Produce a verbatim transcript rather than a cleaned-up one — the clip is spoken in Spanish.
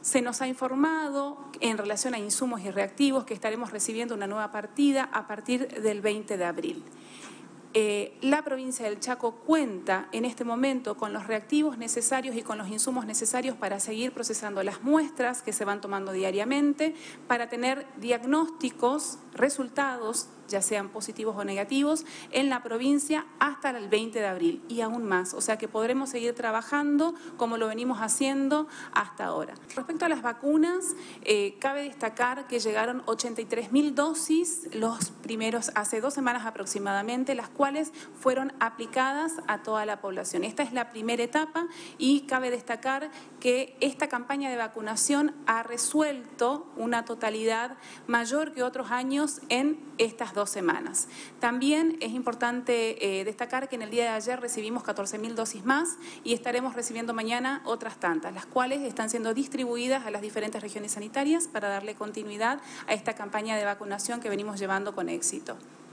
Se nos ha informado en relación a insumos y reactivos que estaremos recibiendo una nueva partida a partir del veinte de abril. Eh, la provincia del Chaco cuenta en este momento con los reactivos necesarios y con los insumos necesarios para seguir procesando las muestras que se van tomando diariamente, para tener diagnósticos, resultados, ya sean positivos o negativos, en la provincia hasta el veinte de abril y aún más. O sea que podremos seguir trabajando como lo venimos haciendo hasta ahora. Respecto a las vacunas, eh, cabe destacar que llegaron ochenta y tres mil dosis los primeros, hace dos semanas aproximadamente, las cuales fueron aplicadas a toda la población. Esta es la primera etapa y cabe destacar que esta campaña de vacunación ha resuelto una totalidad mayor que otros años en estas dos semanas. También es importante eh, destacar que en el día de ayer recibimos catorce mil dosis más y estaremos recibiendo mañana otras tantas, las cuales están siendo distribuidas a las diferentes regiones sanitarias para darle continuidad a esta campaña de vacunación que venimos llevando con éxito.